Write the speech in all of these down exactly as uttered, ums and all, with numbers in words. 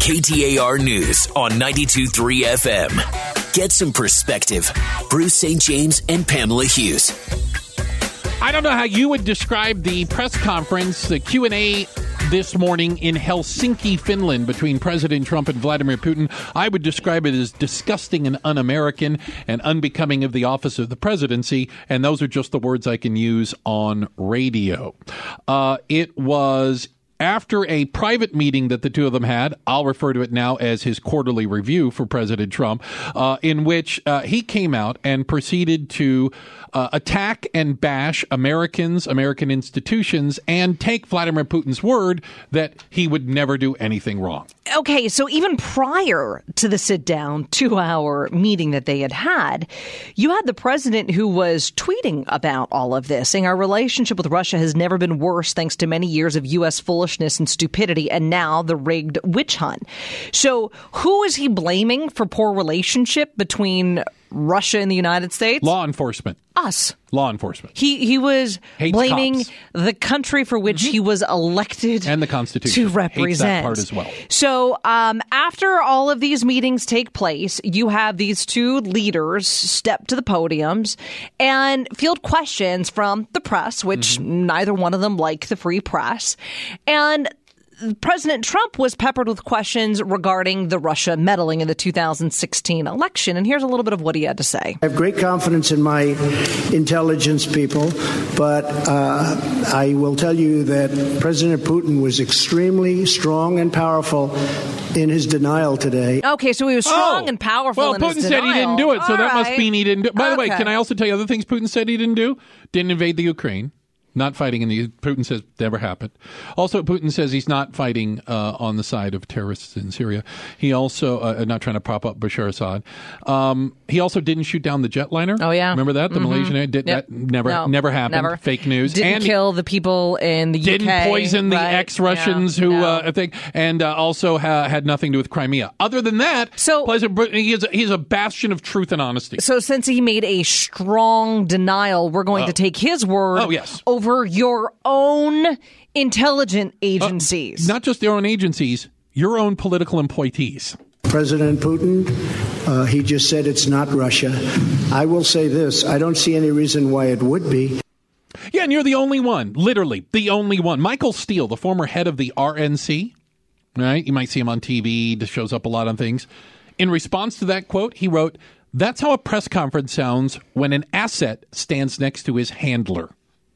K T A R News on ninety-two point three F M. Get some perspective. Bruce Saint James and Pamela Hughes. I don't know how you would describe the press conference, the Q and A this morning in Helsinki, Finland, between President Trump and Vladimir Putin. I would describe it as disgusting and un-American and unbecoming of the office of the presidency, and those are just the words I can use on radio. Uh, it was after a private meeting that the two of them had. I'll refer to it now as his quarterly review for President Trump, uh, in which uh, he came out and proceeded to uh, attack and bash Americans, American institutions, and take Vladimir Putin's word that he would never do anything wrong. Okay, so even prior to the sit-down two-hour meeting that they had had, you had the president who was tweeting about all of this, saying our relationship with Russia has never been worse thanks to many years of U S foolishness and stupidity, and now the rigged witch hunt. So who is he blaming for poor relationship between Russia and the United States? Law enforcement. Us. Law enforcement. He he was Hates blaming cops. the country for which mm-hmm. he was elected and the Constitution to represent. Hates that part as well. So um, after all of these meetings take place, you have these two leaders step to the podiums and field questions from the press, which mm-hmm. neither one of them like the free press. And President Trump was peppered with questions regarding the Russia meddling in the two thousand sixteen election. And here's a little bit of what he had to say. I have great confidence in my intelligence people, but uh, I will tell you that President Putin was extremely strong and powerful in his denial today. Okay, so he was strong oh. and powerful well, in Putin his said denial. he didn't do it, so All that right. must mean he didn't do it. By the okay. way, can I also tell you other things Putin said he didn't do? Didn't invade the Ukraine. Not fighting in the, Putin says never happened. Also, Putin says he's not fighting uh, on the side of terrorists in Syria. He also, uh, not trying to prop up Bashar Assad. Um, he also didn't shoot down the jetliner. Oh, yeah. Remember that? The mm-hmm. Malaysian, did, yep. that never, no, never happened. Never. Fake news. Didn't and kill the people in the U K. Didn't poison the right? ex-Russians yeah. who, no. uh, I think, and uh, also ha- had nothing to do with Crimea. Other than that, so, President, he is, he is a bastion of truth and honesty. So since he made a strong denial, we're going oh. to take his word oh, yes. over your own intelligence agencies. Uh, not just their own agencies, your own political employees. President Putin, uh, he just said it's not Russia. I will say this. I don't see any reason why it would be. Yeah, and you're the only one, literally the only one. Michael Steele, the former head of the R N C, right? You might see him on T V. This shows up a lot on things. In response to that quote, he wrote, "That's how a press conference sounds when an asset stands next to his handler."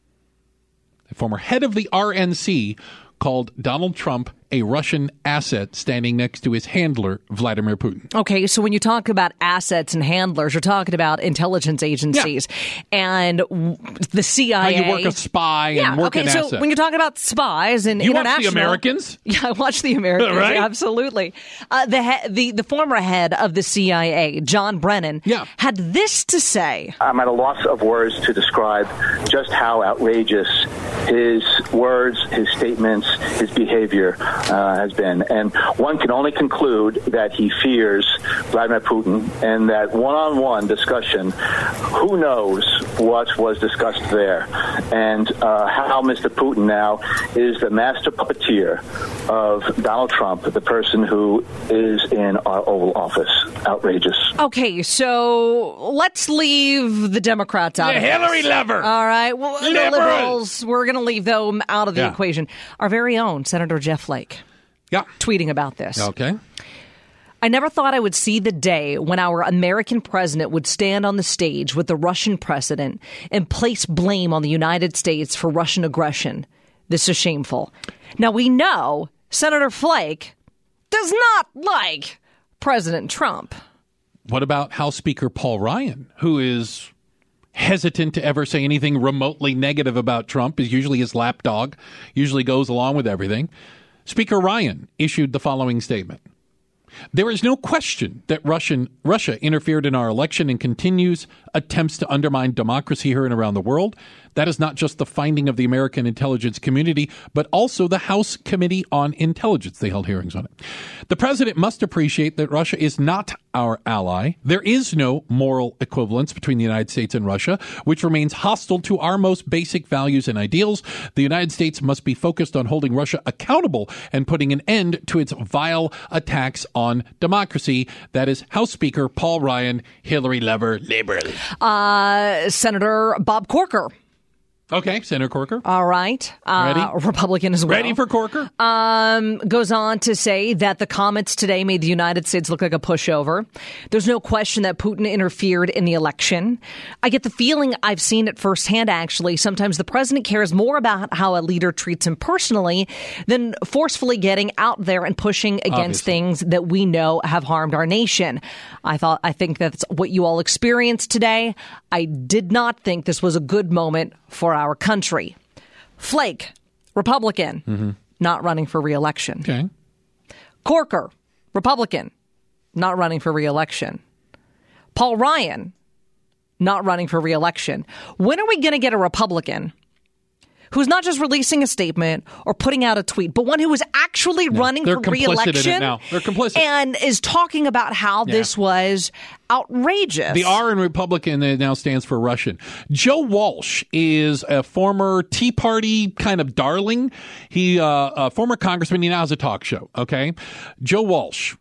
The former head of the R N C called Donald Trump a Russian asset standing next to his handler, Vladimir Putin. Okay, so when you talk about assets and handlers, you're talking about intelligence agencies yeah. and w- the C I A. How you work a spy yeah, and work okay, an so asset. When you're talking about spies and you international... watch The Americans? Yeah, I watch The Americans, right? absolutely. Uh, the, he- the the former head of the C I A, John Brennan, yeah. had this to say. I'm at a loss of words to describe just how outrageous his words, his statements, his behavior uh, has been. And one can only conclude that he fears Vladimir Putin and that one-on-one discussion, who knows what was discussed there, and uh, how Mister Putin now is the master puppeteer of Donald Trump, the person who is in our Oval Office. Outrageous. Okay, so let's leave the Democrats out the of Hillary this. lover. All right. Well, the liberals, we're going to leave them out of the yeah. equation. Our very own Senator Jeff Flake. Yeah. Tweeting about this. Okay. I never thought I would see the day when our American president would stand on the stage with the Russian president and place blame on the United States for Russian aggression. This is shameful. Now, we know Senator Flake does not like President Trump. What about House Speaker Paul Ryan, who is hesitant to ever say anything remotely negative about Trump, is usually his lapdog, usually goes along with everything. Speaker Ryan issued the following statement. There is no question that Russian, Russia interfered in our election and continues attempts to undermine democracy here and around the world. That is not just the finding of the American intelligence community, but also the House Committee on Intelligence. They held hearings on it. The president must appreciate that Russia is not our ally. There is no moral equivalence between the United States and Russia, which remains hostile to our most basic values and ideals. The United States must be focused on holding Russia accountable and putting an end to its vile attacks on democracy. That is House Speaker Paul Ryan, Hillary Lover, Liberal. Uh, Senator Bob Corker. Okay, Senator Corker. All right. Uh, Ready? Republican as well. Ready for Corker? Um, goes on to say that the comments today made the United States look like a pushover. There's no question that Putin interfered in the election. I get the feeling, I've seen it firsthand, actually. Sometimes the president cares more about how a leader treats him personally than forcefully getting out there and pushing against Obviously. things that we know have harmed our nation. I thought, I think that's what you all experienced today. I did not think this was a good moment for our country. Flake, Republican, mm-hmm. not running for re-election. Okay. Corker, Republican, not running for re-election. Paul Ryan, not running for re-election. When are we going to get a Republican who's not just releasing a statement or putting out a tweet, but one who is actually no, running for re-election in it now. They're complicit. And is talking about how yeah. this was outrageous. The R in Republican now stands for Russian. Joe Walsh is a former Tea Party kind of darling. He, uh, a former congressman. He now has a talk show. Okay. Joe Walsh.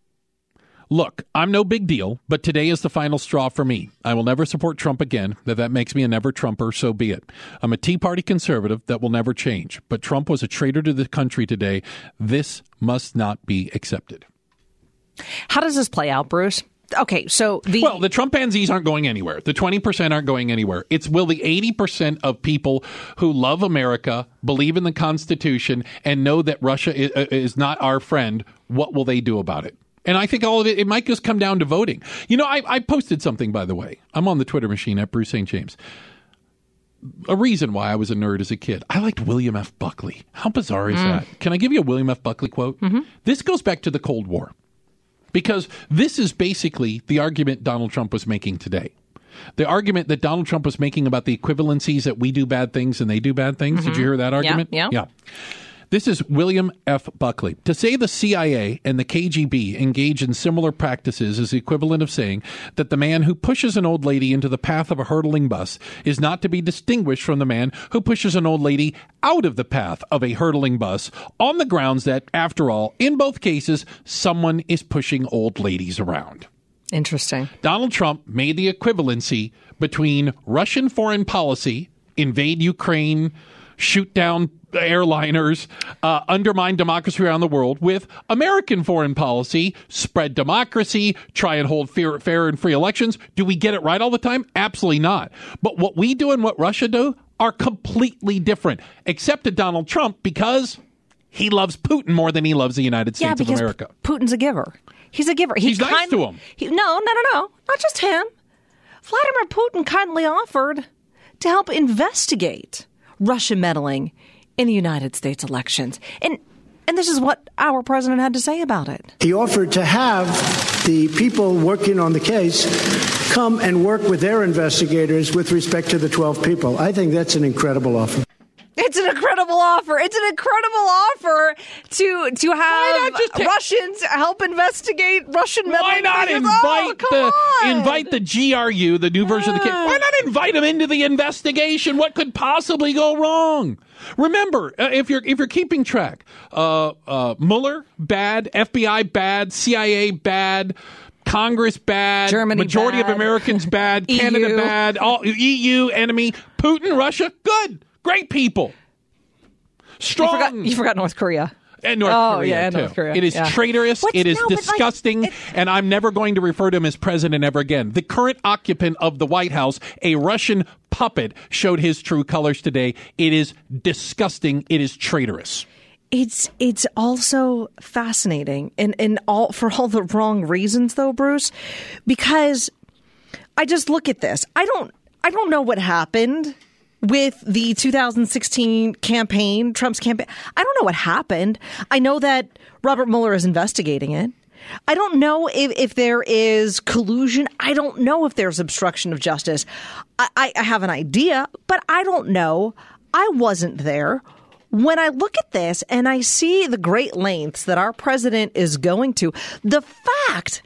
Look, I'm no big deal, but today is the final straw for me. I will never support Trump again. That that makes me a never Trumper, so be it. I'm a Tea Party conservative that will never change. But Trump was a traitor to the country today. This must not be accepted. How does this play out, Bruce? Okay, so the... Well, the Trumpanzees aren't going anywhere. The twenty percent aren't going anywhere. It's will the eighty percent of people who love America, believe in the Constitution, and know that Russia is, is not our friend, what will they do about it? And I think all of it, it might just come down to voting. You know, I, I posted something, by the way. I'm on the Twitter machine at Bruce Saint James. A reason why I was a nerd as a kid. I liked William F. Buckley. How bizarre is mm. that? Can I give you a William F. Buckley quote? Mm-hmm. This goes back to the Cold War. Because this is basically the argument Donald Trump was making today. The argument that Donald Trump was making about the equivalencies that we do bad things and they do bad things. Mm-hmm. Did you hear that argument? Yeah. Yeah. yeah. This is William F. Buckley. To say the C I A and the K G B engage in similar practices is the equivalent of saying that the man who pushes an old lady into the path of a hurtling bus is not to be distinguished from the man who pushes an old lady out of the path of a hurtling bus on the grounds that, after all, in both cases, someone is pushing old ladies around. Interesting. Donald Trump made the equivalency between Russian foreign policy, invade Ukraine, shoot down airliners, uh, undermine democracy around the world, with American foreign policy, spread democracy, try and hold fair, fair and free elections. Do we get it right all the time? Absolutely not. But what we do and what Russia do are completely different, except to Donald Trump, because he loves Putin more than he loves the United States yeah, of America. P- Putin's a giver. He's a giver. He He's nice to him. He, no, no, no, no. Not just him. Vladimir Putin kindly offered to help investigate Russian meddling in the United States elections. And and this is what our president had to say about it. He offered to have the people working on the case come and work with their investigators with respect to the twelve people. I think that's an incredible offer. It's an incredible offer. It's an incredible offer to to have take, Russians help investigate Russian meddling. Why not figures. invite oh, the invite the G R U, the new version uh, of the case? Why not invite them into the investigation? What could possibly go wrong? Remember, uh, if you're if you're keeping track, uh, uh, Mueller bad, F B I bad, C I A bad. Congress bad, Germany majority bad. of Americans bad, Canada bad, all E U enemy, Putin, Russia, good. Great people. Strong. You forgot, you forgot North Korea. And North oh, Korea, yeah, too. North Korea. It is yeah. traitorous. What's, it is no, disgusting. Like, it, and I'm never going to refer to him as president ever again. The current occupant of the White House, a Russian puppet, showed his true colors today. It is disgusting. It is traitorous. It's it's also fascinating, and, and all for all the wrong reasons, though, Bruce, because I just look at this. I don't I don't know what happened with the two thousand sixteen campaign, Trump's campaign. I don't know what happened. I know that Robert Mueller is investigating it. I don't know if, if there is collusion. I don't know if there's obstruction of justice. I, I have an idea, but I don't know. I wasn't there. When I look at this and I see the great lengths that our president is going to, the fact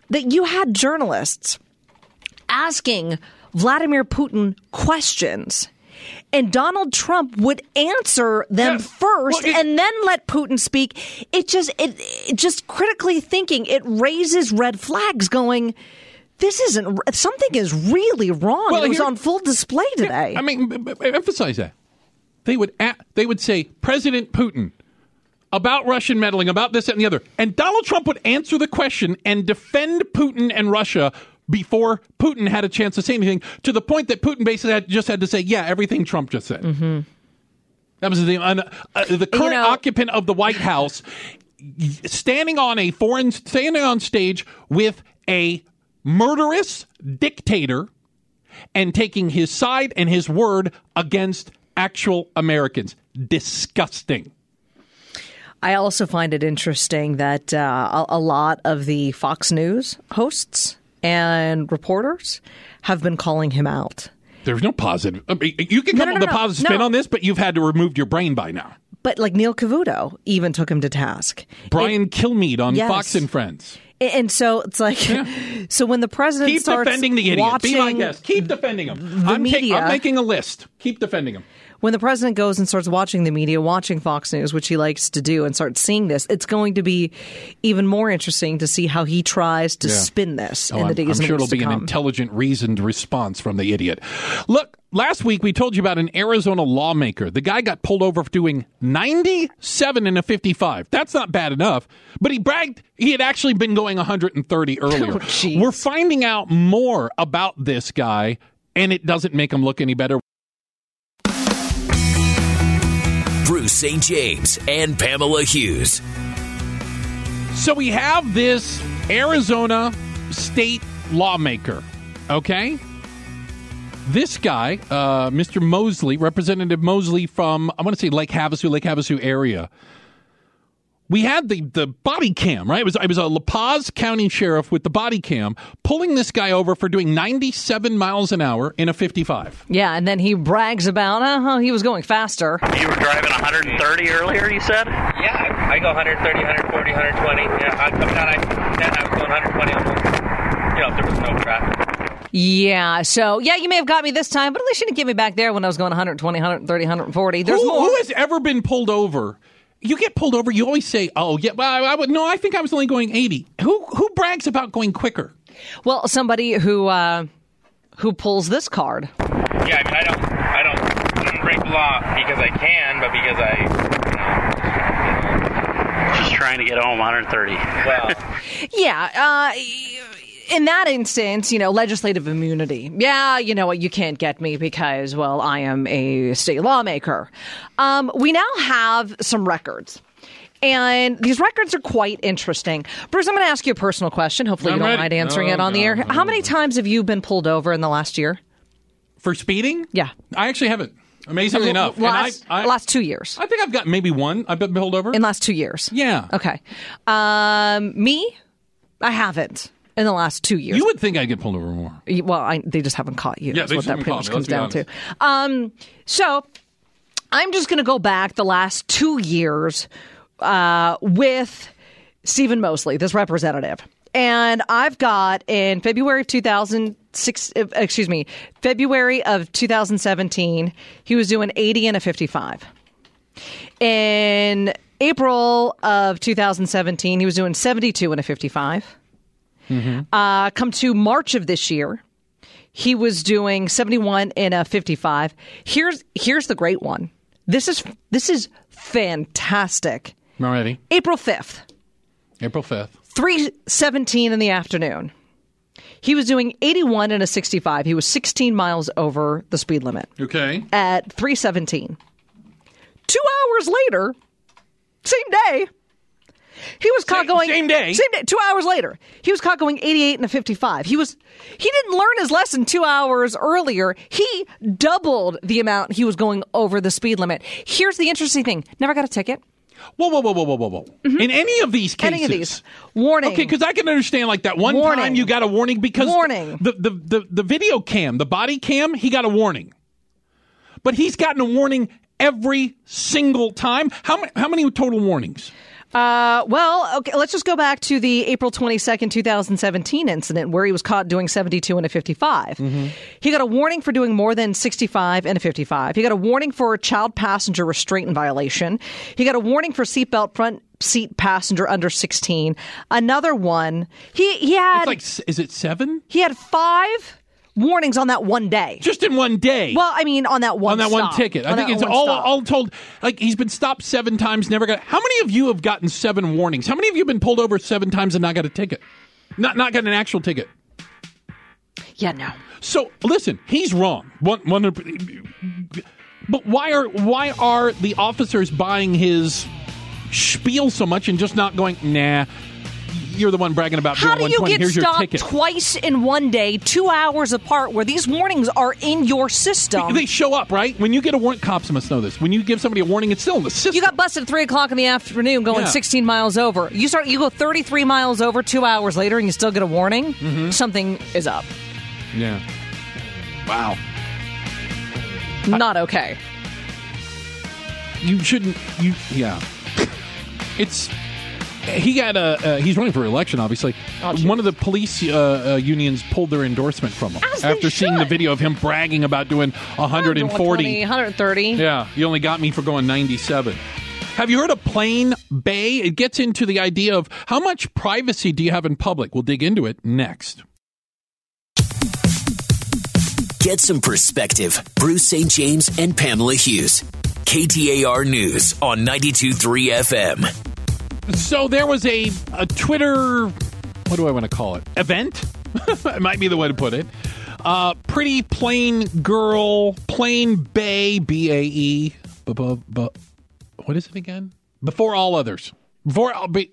that you had journalists asking Vladimir Putin questions, and Donald Trump would answer them Yeah. first Well, it- and then let Putin speak. It just, it, it just critically thinking, it raises red flags going, this isn't, something is really wrong. Well, it was here- on full display today. I mean, b- b- emphasize that. They would a- they would say, President Putin, about Russian meddling, about this, that, and the other. And Donald Trump would answer the question and defend Putin and Russia before Putin had a chance to say anything, to the point that Putin basically had, just had to say, yeah, everything Trump just said. Mm-hmm. That was the, uh, uh, the current You know, occupant of the White House standing on a foreign, standing on stage with a murderous dictator and taking his side and his word against actual Americans. Disgusting. I also find it interesting that uh, a, a lot of the Fox News hosts and reporters have been calling him out. There's no positive. I mean, you can come No, no, up with no, a positive no. spin on this, but you've had to remove your brain by now. But like Neil Cavuto even took him to task. Brian It- Kilmeade on Yes. Fox and Friends. and so it's like, so when the president Keep starts defending the idiot. watching, Be my guest. Keep defending him. the I'm, ta- media- I'm making a list. Keep defending him. when the president goes and starts watching the media, watching Fox News, which he likes to do, and starts seeing this, it's going to be even more interesting to see how he tries to Yeah. spin this Oh, in the I'm, days I'm and sure it'll weeks to be an come. intelligent, reasoned response from the idiot. Look, last week we told you about an Arizona lawmaker. The guy got pulled over for doing ninety-seven in a fifty-five. That's not bad enough, but he bragged he had actually been going one hundred thirty earlier. Oh, jeez. We're finding out more about this guy, and it doesn't make him look any better. Bruce Saint James and Pamela Hughes. So we have this Arizona state lawmaker, okay? This guy, uh, Mister Mosley, Representative Mosley from, I want to say Lake Havasu, Lake Havasu area. We had the, the body cam, right? It was, it was a La Paz County sheriff with the body cam pulling this guy over for doing ninety-seven miles an hour in a fifty-five. Yeah, and then he brags about uh, how he was going faster. You were driving one hundred thirty earlier, you said? Yeah, I go one thirty, one forty, one twenty. Yeah, I'm coming down I ten, I was going one twenty almost. You know, if there was no traffic. Yeah, so, yeah, you may have got me this time, but at least you didn't get me back there when I was going one twenty, one thirty, one forty. There's who, more. who has ever been pulled over? You get pulled over, you always say, oh, yeah, well, I, I would, no, I think I was only going eighty. Who who brags about going quicker? Well, somebody who uh, who pulls this card. Yeah, I mean, I don't, I don't, I don't break the law because I can, but because I, Just trying to get home one thirty. you know, well, Yeah, uh, in that instance, you know, legislative immunity. Yeah, you know what, you can't get me because, well, I am a state lawmaker. Um, we now have some records. And these records are quite interesting. Bruce, I'm going to ask you a personal question. Hopefully I'm you don't ready. mind answering Oh, it on the air. God. How many times have you been pulled over in the last year? For speeding? Yeah. I actually haven't, amazingly enough. And Last, I, I, last two years. I think I've got maybe one I've been pulled over. In the last two years. Yeah. Okay. Um, me, I haven't in the last two years. You would think I'd get pulled over more. Well, I, they just haven't caught you. Yeah, That's they what just that haven't pretty caught much me, comes let's be down to. Um, so I'm just going to go back the last two years uh, with Stephen Mosley, this representative. And I've got in February of two thousand six, uh, excuse me, February of two thousand seventeen, he was doing eighty and a fifty-five. In April of two thousand seventeen, he was doing seventy-two and a fifty-five. Mm-hmm. Uh, come to March of this year, he was doing seventy-one in a fifty-five. Here's here's the great one. This is this is fantastic. Already. April fifth, April fifth. three seventeen in the afternoon. He was doing eighty-one in a sixty-five. He was sixteen miles over the speed limit Okay. at three seventeen. Two hours later, same day, he was caught Same- going same day? Same day. Two hours later, he was caught going eighty-eight and a fifty-five. He was he didn't learn his lesson two hours earlier. He doubled the amount he was going over the speed limit. Here's the interesting thing: never got a ticket. Whoa, whoa, whoa, whoa, whoa, whoa, whoa. In any of these cases. Any of these. Warning. Okay, because I can understand like that one Warning. time you got a warning because Warning. The, the, the, the video cam, the body cam, he got a warning. But he's gotten a warning every single time. How many, how many total warnings? Uh, well, okay, let's just go back to the April twenty-second, twenty seventeen incident where he was caught doing seventy-two and a fifty-five. Mm-hmm. He got a warning for doing more than sixty-five and a fifty-five. He got a warning for child passenger restraint in violation. He got a warning for seatbelt front seat passenger under sixteen. Another one. He, he had... It's like, is it seven? He had five warnings on that one day. Just in one day? Well, I mean, on that one On that stop. one ticket. I on think it's all all told, like, he's been stopped seven times, never got... How many of you have gotten seven warnings? How many of you have been pulled over seven times and not got a ticket? Not not got an actual ticket? Yeah, no. So, listen, he's wrong. One, one, but why are why are the officers buying his spiel so much and just not going, nah, you're the one bragging about doing How do one you twenty. get Here's your stopped ticket. twice in one day, two hours apart, where these warnings are in your system? They show up, right? When you get a warning, cops must know this. When you give somebody a warning, it's still in the system. You got busted at three o'clock in the afternoon going Yeah. sixteen miles over. You start, you go thirty-three miles over two hours later, and you still get a warning. Mm-hmm. Something is up. Yeah. Wow. Not okay. You shouldn't. You yeah. It's. He got a. Uh, he's running for election, obviously. Oh, One of the police uh, uh, unions pulled their endorsement from him As they after seeing the should. video of him bragging about doing one hundred forty. one hundred thirty. Yeah, you only got me for going ninety-seven. Have you heard of Plane Bay? It gets into the idea of how much privacy do you have in public. We'll dig into it next. Get some perspective. Bruce Saint James and Pamela Hughes. K T A R News on ninety-two point three F M. So there was a, a Twitter, what do I want to call it? Event? It might be the way to put it. Uh, pretty plain girl, plain bae, B A E. Bu- bu- bu- What is it again? Before all others. Before all. Be-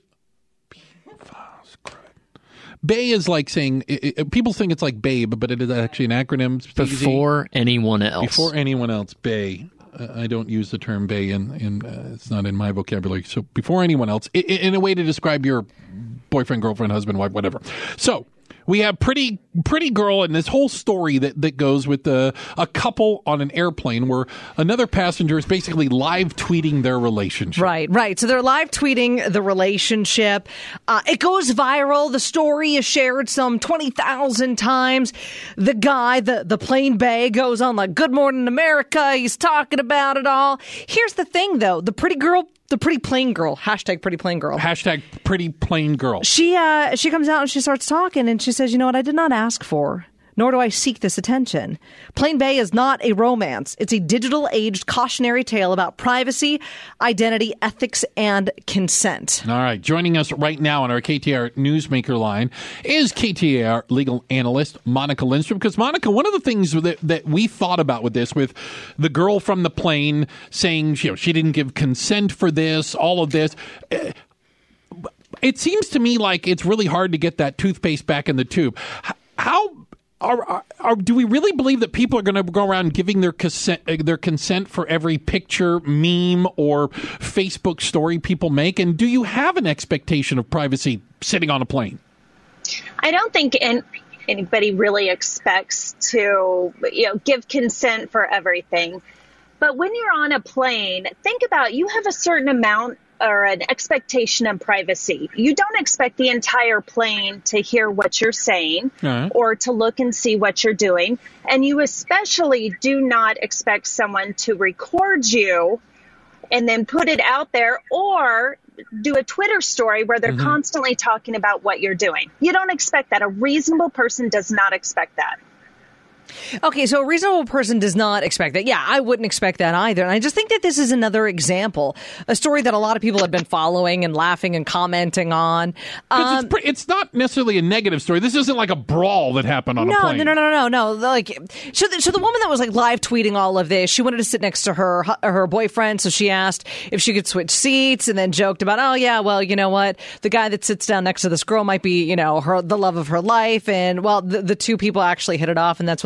Bae is like saying, it, it, people think it's like babe, but it is actually an acronym. Before anyone else. Before anyone else, bae. Uh, I don't use the term bae, in, in, uh, it's not in my vocabulary. So before anyone else, i- i- in a way to describe your boyfriend, girlfriend, husband, wife, whatever. So we have pretty pretty girl and this whole story that, that goes with the, a couple on an airplane where another passenger is basically live tweeting their relationship. Right, right. So they're live tweeting the relationship. Uh, it goes viral. The story is shared some twenty thousand times. The guy, the, the plain bae, goes on like, Good Morning America. He's talking about it all. Here's the thing, though. The pretty girl, the pretty plain girl, hashtag pretty plain girl. Hashtag pretty plain girl. She uh, she comes out and she starts talking and she says, you know what, I did not ask for, nor do I seek this attention. Plain Bae is not a romance. It's a digital-aged cautionary tale about privacy, identity, ethics, and consent. All right. Joining us right now on our K T A R Newsmaker line is K T A R legal analyst Monica Lindstrom. Because, Monica, one of the things that, that we thought about with this, with the girl from the plane saying you know, she didn't give consent for this, all of this, uh, it seems to me like it's really hard to get that toothpaste back in the tube. How... Are, are, are, do we really believe that people are going to go around giving their consent, their consent for every picture, meme, or Facebook story people make? And do you have an expectation of privacy sitting on a plane? I don't think an- anybody really expects to, you know, give consent for everything. But when you're on a plane, think about you have a certain amount or an expectation of privacy. You don't expect the entire plane to hear what you're saying uh-huh. or to look and see what you're doing. And you especially do not expect someone to record you and then put it out there or do a Twitter story where they're mm-hmm. constantly talking about what you're doing. You don't expect that. A reasonable person does not expect that. Okay, so a reasonable person does not expect that. Yeah, I wouldn't expect that either. And I just think that this is another example, a story that a lot of people have been following and laughing and commenting on. Um, it's, pre- it's not necessarily a negative story. This isn't like a brawl that happened on no, a plane. No, no, no, no, no. Like, so the, so the woman that was like live tweeting all of this, she wanted to sit next to her her boyfriend, so she asked if she could switch seats, and then joked about, oh yeah, well, you know what, the guy that sits down next to this girl might be, you know, her the love of her life, and well, the, the two people actually hit it off, and that's what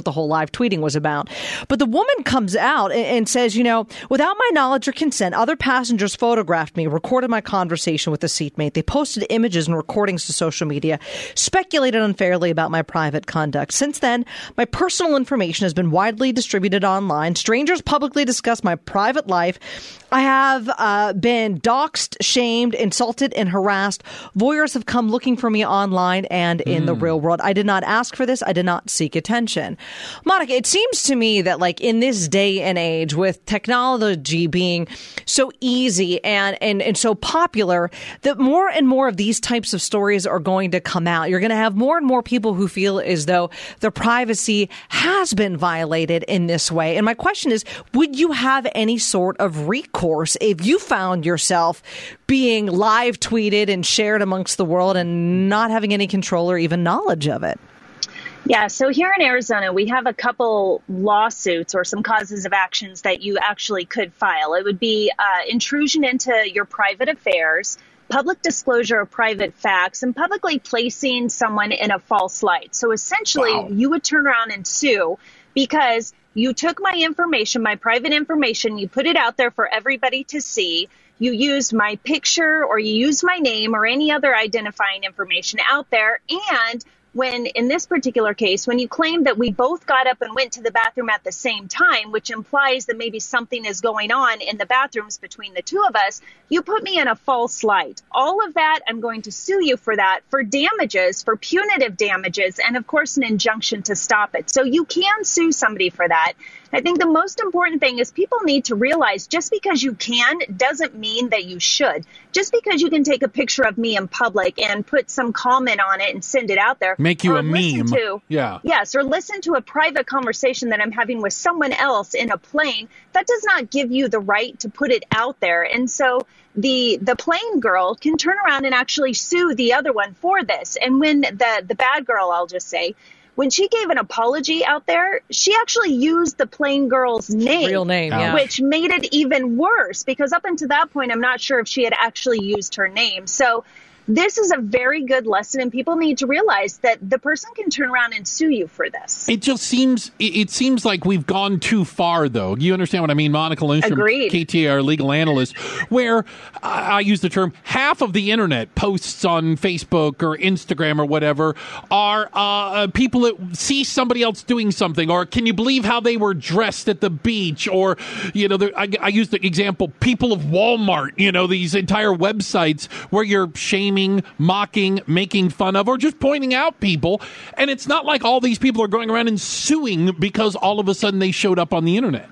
the whole live tweeting was about. But the woman comes out and, and says, you know, without my knowledge or consent, other passengers photographed me, recorded my conversation with the seatmate. They posted images and recordings to social media, speculated unfairly about my private conduct. Since then, my personal information has been widely distributed online. Strangers publicly discuss my private life. I have uh, been doxxed, shamed, insulted, and harassed. Voyeurs have come looking for me online and in mm. the real world. I did not ask for this. I did not seek attention. Monica, it seems to me that like in this day and age with technology being so easy and, and, and so popular, that more and more of these types of stories are going to come out. You're going to have more and more people who feel as though their privacy has been violated in this way. And my question is, would you have any sort of recourse if you found yourself being live tweeted and shared amongst the world and not having any control or even knowledge of it? Yeah, so here in Arizona, we have a couple lawsuits or some causes of actions that you actually could file. It would be uh, intrusion into your private affairs, public disclosure of private facts, and publicly placing someone in a false light. So essentially, wow. you would turn around and sue because you took my information, my private information, you put it out there for everybody to see. You used my picture or you used my name or any other identifying information out there. And when, in this particular case, when you claim that we both got up and went to the bathroom at the same time, which implies that maybe something is going on in the bathrooms between the two of us, you put me in a false light. All of that, I'm going to sue you for that, for damages, for punitive damages, and of course, an injunction to stop it. So you can sue somebody for that. I think the most important thing is people need to realize just because you can doesn't mean that you should. Just because you can take a picture of me in public and put some comment on it and send it out there. Make you a meme. To, yeah. Yes, or listen to a private conversation that I'm having with someone else in a plane. That does not give you the right to put it out there. And so the the plane girl can turn around and actually sue the other one for this. And when the, the bad girl, I'll just say, when she gave an apology out there, she actually used the plane girl's name. Real name, yeah. Which made it even worse because up until that point, I'm not sure if she had actually used her name. So this is a very good lesson, and people need to realize that the person can turn around and sue you for this. It just seems it seems like we've gone too far, though. You understand what I mean? Monica Lindstrom, Agreed. K T A R legal analyst, where I, I use the term half of the internet posts on Facebook or Instagram or whatever are uh, people that see somebody else doing something, or can you believe how they were dressed at the beach, or you know, I, I use the example people of Walmart. You know, these entire websites where you're shaming, mocking, making fun of, or just pointing out people. And it's not like all these people are going around and suing because all of a sudden they showed up on the internet.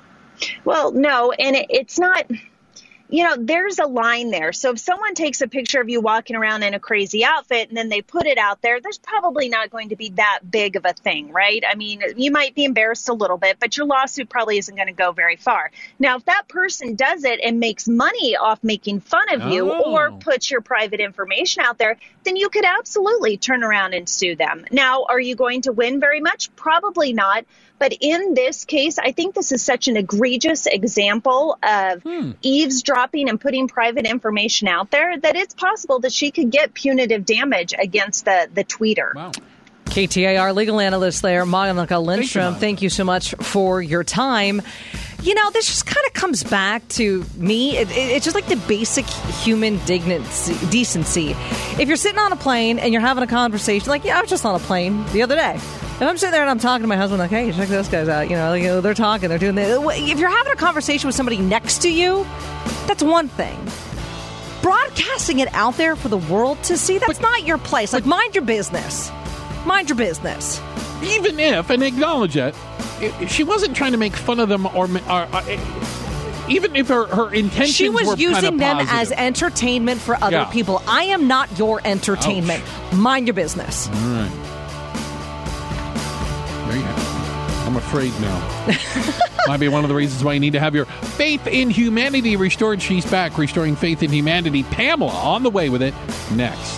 Well, no, and it, it's not... You know, there's a line there. So if someone takes a picture of you walking around in a crazy outfit and then they put it out there, there's probably not going to be that big of a thing, right? I mean, you might be embarrassed a little bit, but your lawsuit probably isn't going to go very far. Now, if that person does it and makes money off making fun of oh. you or puts your private information out there, then you could absolutely turn around and sue them. Now, are you going to win very much? Probably not. But in this case, I think this is such an egregious example of hmm. eavesdropping and putting private information out there that it's possible that she could get punitive damage against the, the tweeter. Wow. K T A R legal analyst there, Monica Lindstrom. Thank, Thank you so much for your time. You know, this just kind of comes back to me. It, it, it's just like the basic human dignity, decency. If you're sitting on a plane and you're having a conversation, like, yeah, I was just on a plane the other day. And I'm sitting there and I'm talking to my husband, like, hey, check those guys out. You know, like, you know, they're talking, they're doing this. If you're having a conversation with somebody next to you, that's one thing. Broadcasting it out there for the world to see, that's not your place. Like, mind your business. Mind your business. Even if, and acknowledge it, she wasn't trying to make fun of them or... or, or even if her, her intentions she was were using them positive. as entertainment for other yeah. people. I am not your entertainment. Ouch. Mind your business. All right. There you go. I'm afraid now. Might be one of the reasons why you need to have your faith in humanity restored. She's back, restoring faith in humanity. Pamela on the way with it next.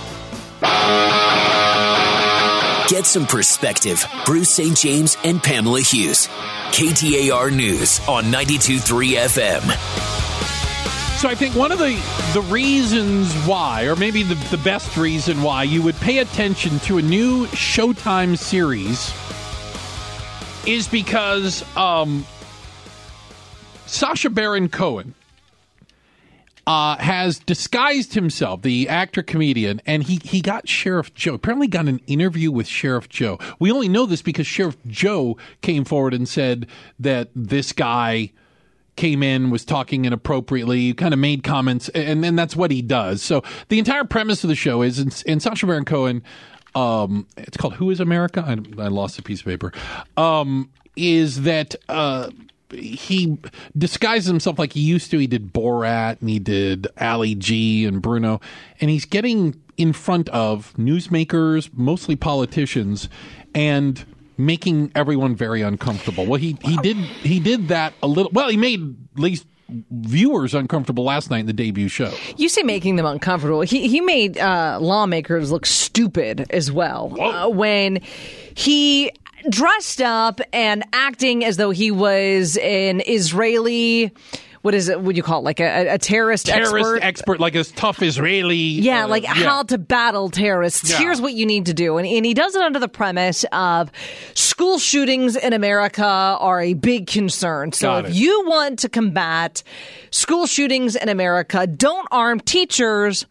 Get some perspective. Bruce Saint James and Pamela Hughes. K T A R News on ninety-two point three F M. So I think one of the, the reasons why, or maybe the, the best reason why, you would pay attention to a new Showtime series is because um, Sacha Baron Cohen uh, has disguised himself, the actor-comedian, and he, he got Sheriff Joe. Apparently got an interview with Sheriff Joe. We only know this because Sheriff Joe came forward and said that this guy came in, was talking inappropriately, kind of made comments, and then that's what he does. So the entire premise of the show is, and, and Sacha Baron Cohen, um, it's called Who is America? I, I lost a piece of paper. Um, is that uh, he disguises himself like he used to. He did Borat, and he did Ali G and Bruno, and he's getting in front of newsmakers, mostly politicians, and making everyone very uncomfortable. Well, he, he did he did that a little. Well, he made at least viewers uncomfortable last night in the debut show. You say making them uncomfortable. He he made uh, lawmakers look stupid as well uh, when he dressed up and acting as though he was an Israeli. What is it? What do you call it? Like a, a terrorist, terrorist expert? expert, like a tough Israeli. Yeah, uh, like yeah. how to battle terrorists. Yeah. Here's what you need to do. And, and he does it under the premise of school shootings in America are a big concern. So Got if it. you want to combat school shootings in America, don't arm teachers,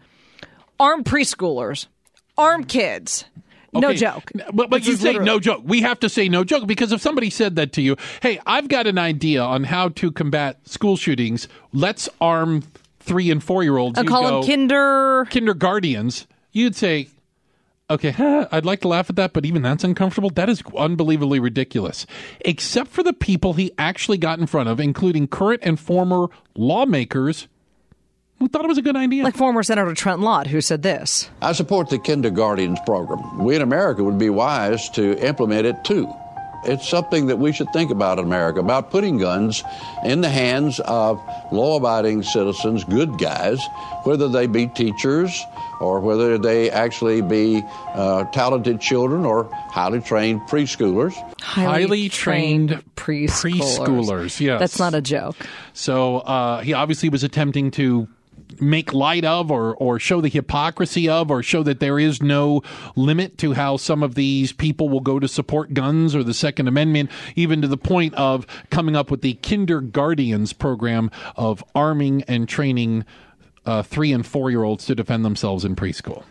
arm preschoolers, arm kids. No Okay, joke. But, but This you is say literally- no joke. We have to say no joke because if somebody said that to you, hey, I've got an idea on how to combat school shootings. Let's arm three and four year olds. I'll call them kinder kindergartens. You'd say, okay, huh, I'd like to laugh at that, but even that's uncomfortable. That is unbelievably ridiculous. Except for the people he actually got in front of, including current and former lawmakers who thought it was a good idea. Like former Senator Trent Lott, who said this. I support the kindergartens program. We in America would be wise to implement it too. It's something that we should think about in America, about putting guns in the hands of law-abiding citizens, good guys, whether they be teachers or whether they actually be uh, talented children or highly trained preschoolers. Highly, Highly trained, trained preschoolers. preschoolers, yes. That's not a joke. So uh, he obviously was attempting to make light of or, or show the hypocrisy of or show that there is no limit to how some of these people will go to support guns or the Second Amendment, even to the point of coming up with the Kindergartens program of arming and training uh, three- and four-year-olds to defend themselves in preschool.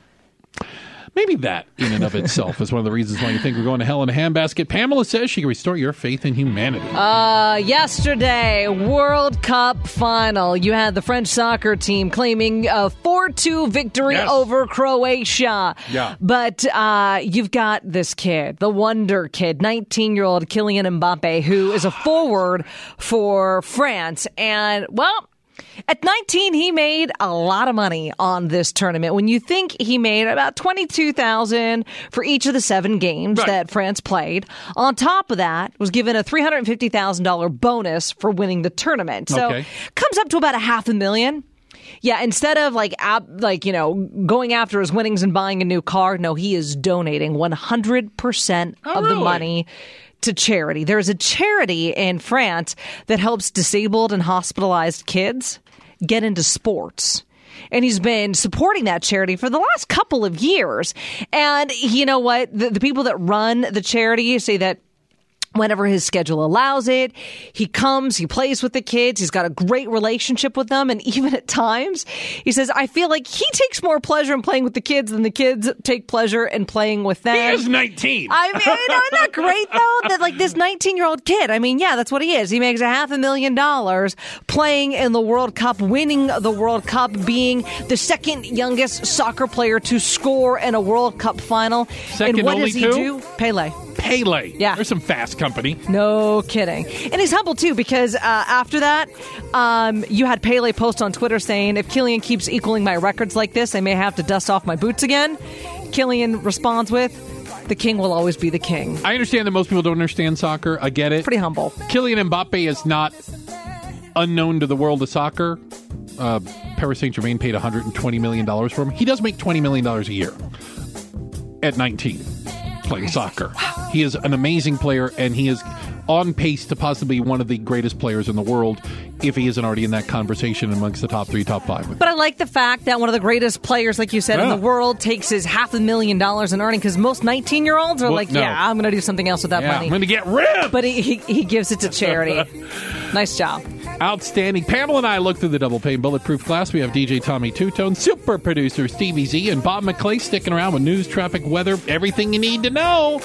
Maybe that, in and of itself, is one of the reasons why you think we're going to hell in a handbasket. Pamela says she can restore your faith in humanity. Uh, yesterday, World Cup final. You had the French soccer team claiming a four two victory Yes. over Croatia. Yeah. But uh, you've got this kid, the wonder kid, nineteen-year-old Kylian Mbappe, who is a forward for France. And, well, at nineteen, he made a lot of money on this tournament. When you think he made about twenty-two thousand dollars for each of the seven games Right. that France played, on top of that, was given a three hundred fifty thousand dollars bonus for winning the tournament. So Okay. comes up to about a half a million. Yeah, instead of like ab- like you know going after his winnings and buying a new car, no, he is donating one hundred percent Oh, of the really? money to charity. There's a charity in France that helps disabled and hospitalized kids get into sports. And he's been supporting that charity for the last couple of years. And you know what? The, the people that run the charity say that whenever his schedule allows it, he comes, he plays with the kids. He's got a great relationship with them. And even at times, he says, I feel like he takes more pleasure in playing with the kids than the kids take pleasure in playing with them. He is nineteen. I mean, you know, isn't that great, though? That, like, this nineteen-year-old kid, I mean, yeah, that's what he is. He makes a half a million dollars playing in the World Cup, winning the World Cup, being the second youngest soccer player to score in a World Cup final. Second and what only does he to? do? Pele. Pele. Yeah. There's some fast company. No kidding. And he's humble, too, because uh, after that, um, you had Pele post on Twitter saying, if Kylian keeps equaling my records like this, I may have to dust off my boots again. Kylian responds with, the king will always be the king. I understand that most people don't understand soccer. I get it. Pretty humble. Kylian Mbappe is not unknown to the world of soccer. Uh, Paris Saint-Germain paid one hundred twenty million dollars for him. He does make twenty million dollars a year at nineteen playing soccer. He is an amazing player, and he is on pace to possibly be one of the greatest players in the world if he isn't already in that conversation amongst the top three, top five. But I like the fact that one of the greatest players, like you said, yeah. in the world takes his half a million dollars in earning, because most nineteen-year-olds are well, like, no. yeah, I'm going to do something else with that yeah, money. I'm going to get ripped! But he, he, he gives it to charity. Nice job. Outstanding. Pamela and I look through the double pane bulletproof glass. We have D J Tommy Two-Tone, super producer Stevie Z, and Bob McClay sticking around with news, traffic, weather, everything you need to know.